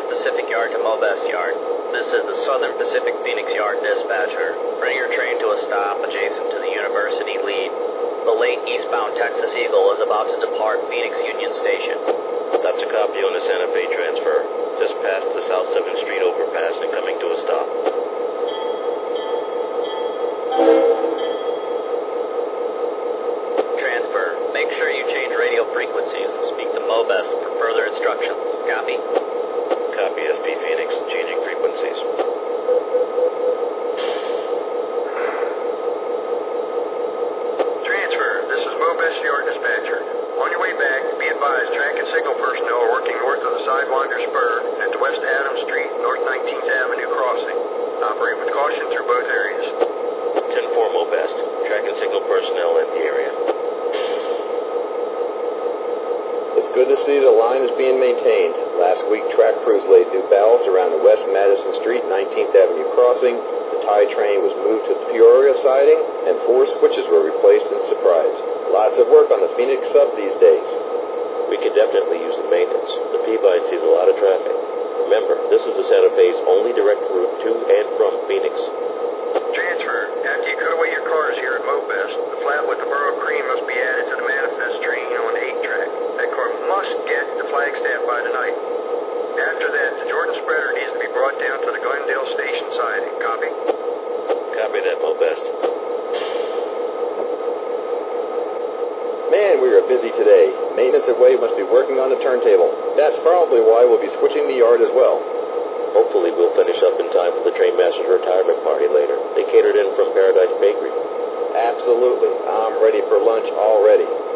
Pacific Yard to Mobest Yard. This is the Southern Pacific Phoenix Yard dispatcher. Bring your train to a stop adjacent to the University Lead. The late eastbound Texas Eagle is about to depart Phoenix Union Station. That's a copy on the Santa Fe transfer. Just past the South 7th Street overpass and coming to a stop. Transfer. Make sure you change radio frequencies and speak to Mobest for further instructions. Copy? Copy, SP Phoenix. Changing frequencies. Transfer. This is Mobest Yard dispatcher. On your way back, be advised track and signal personnel are working north of the Sidewinder Spur at the West Adams Street, North 19th Avenue crossing. Operate with caution through both areas. 10-4 Mobest. Track and signal personnel in the area. It's good to see the line is being maintained. Last week, track crews laid new ballast around the West Madison Street, 19th Avenue crossing. The tie train was moved to the Peoria siding, and 4 switches were replaced in Surprise. Lots of work on the Phoenix sub these days. We could definitely use the maintenance. The Peavine sees a lot of traffic. Remember, this is the Santa Fe's only direct route to and from Phoenix. Transfer. After you cut away your cars here at Mobest, the flat with the Borough Cream must be added to the manifest train on 8 track. That car must get to Flagstaff by tonight. After that, the Jordan spreader needs to be brought down to the Glendale station siding. Copy? Copy that, Mobest. Man, we are busy today. Maintenance at Way must be working on the turntable. That's probably why we'll be switching the yard as well. Hopefully we'll finish up in time for the trainmaster's retirement party later. They catered in from Paradise Bakery. Absolutely. I'm ready for lunch already.